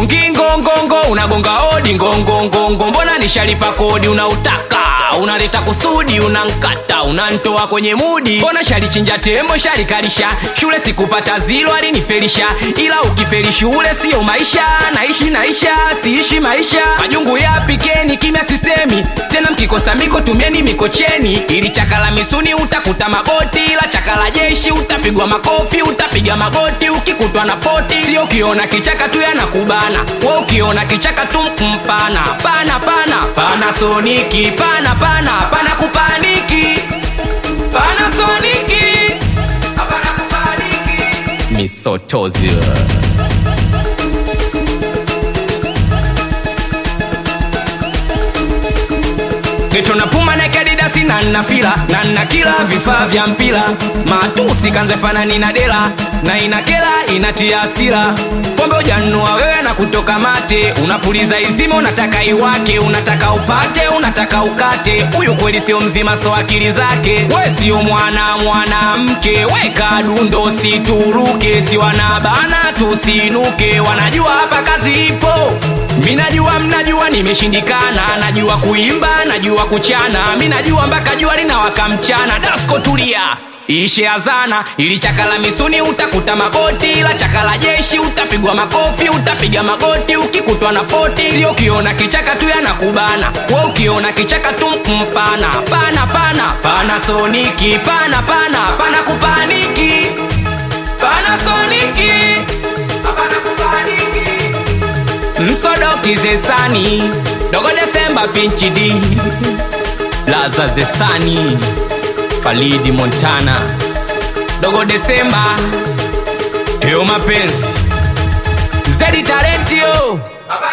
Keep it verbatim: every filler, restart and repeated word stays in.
Ugongi ngongongo unagonga hodi ngongongongo, mbona nishalipa kodi unautaka, unaleta kusudi unankata, unantoa kwenye mudi. Mbona shalichinja tembo shalikalisha, shule sikupata zilo alinifelisha, ila ukifeli shule sio maisha, naishi naisha siishi maisha. Majungu yapikeni kimya sisemi, tena mkikosa miko tumieni mikocheni, ili chakala misuni utakuta magoti, ila chakala jeshi utapigwa makofi, utapiga magoti ukikutwa na poti. Sio ukiona kichaka tu yanakubana, wewe ukiona kichaka tu mpana. Pana pana pana soniki, pana pana pana kupaniki, pana soniki, pana kupaniki. Misotozi Geto na puma na kadidasi na nafila, na nakila vifaa vya mpila, matusi kanze fanani na dela, na inakela inatia asila. Pombe ujanua wewe na kutoka mate, unapuliza izime unataka iwake, unataka upate unataka ukate. Uyu kweli sio mzima so akili zake, we sio mwana mwana mke, weka dundo situruke, si wanabana tusinuke, wanajua hapa kazi ipo. Minajua mnajua nimeshindikana, najua kuimba najua kuchana, minajua mpaka jua linawaka mchana. Dasko tulia ishe azana, ili chakala misuni utakuta magoti, ila chakala jeshi utapigwa makofi, utapiga magoti ukikutwa na poti. Sio ukiona kichaka tu yanakubana, wewe ukiona kichaka tu mpana. Pana pana pana soniki, pana pana pana kupaniki, pana soniki, pana kupaniki. Msodoki zesani, dogo Desemba pinchi di, Laza zesani, Falidi Montana, dogo Desemba, Teo mapenzi, Zedi talentio.